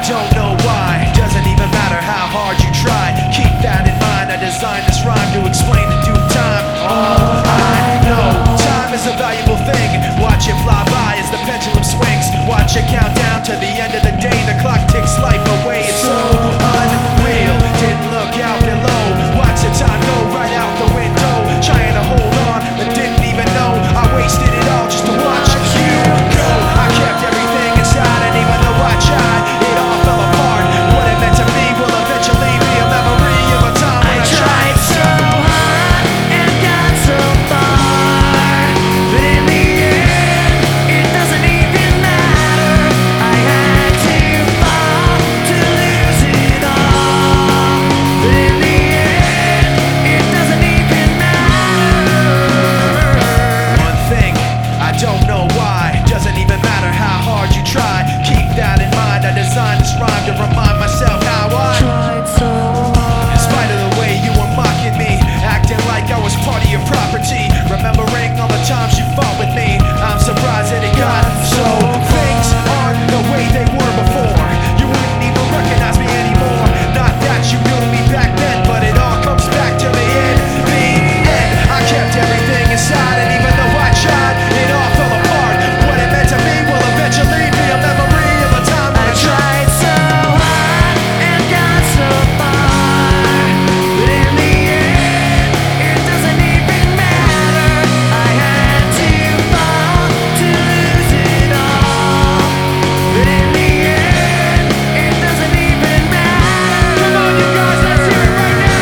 don't know why, doesn't even matter how hard you try. Keep that in mind, I designed this rhyme to explain in due time. All I know, time is a valuable thing. Watch it fly by as the pendulum swings. Watch it count down to the end of the day. The clock ticks life away, it's so unreal. Didn't look out below, watch the time go right out the window. Trying to hold on, but didn't even know I wasted it all just to watch you go. I kept everything inside, and even though I tried, it all fell apart. What it meant to me will eventually be a memory of a time when I tried so hard and got so far, but in the end, it doesn't even matter. I had to fall to lose it all, but in the end, it doesn't even matter. One thing, I don't know why, doesn't even matter how hard you try. Keep that in mind, I designed this rhyme to remind myself how I Tried so hard. in spite of the way you were mocking me, acting like I was part of your property, remembering all the times you fought with me. I'm surprised that it got so. Things aren't the way they were before. You wouldn't even recognize me anymore. Not that you knew me back then, but it all comes back to the end. The end. I kept everything inside, and even though I tried, it all fell apart. What it meant to me will eventually be a memory of a time when I tried. Tried so hard and got so far, but in the end, it doesn't even matter. I had to fall to lose it all, but in the end, it doesn't even matter. Come on, you guys, let's hear it right now.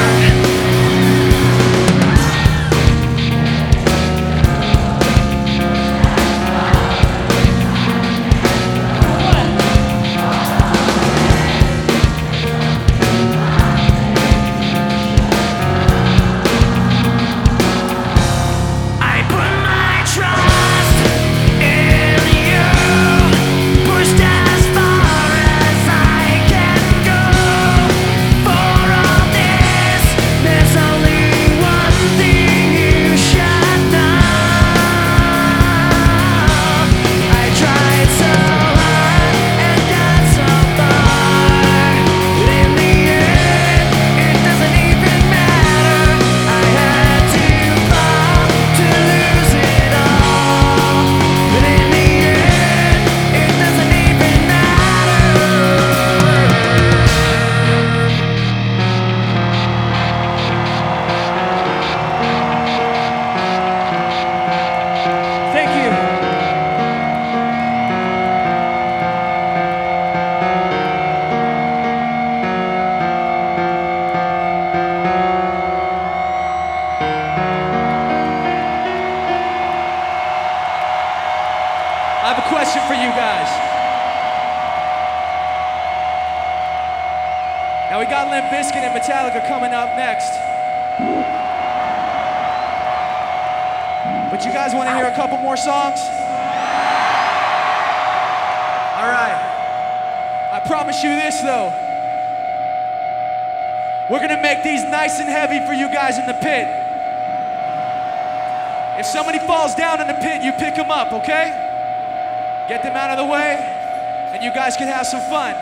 I put my trust in you, pushed as far as I can go. For all this, there's only one thing you should know. I tried so hard and got so far, but in the end, it doesn't even matter. I had to fall to lose it all, but in the end, it doesn't even matter. Thank you. I have a question for you guys. Now we got Limp Bizkit and Metallica coming up next. But you guys want to hear a couple more songs? All right. I promise you this though. We're gonna make these nice and heavy for you guys in the pit. If somebody falls down in the pit, you pick them up, okay? Get them out of the way, and you guys can have some fun.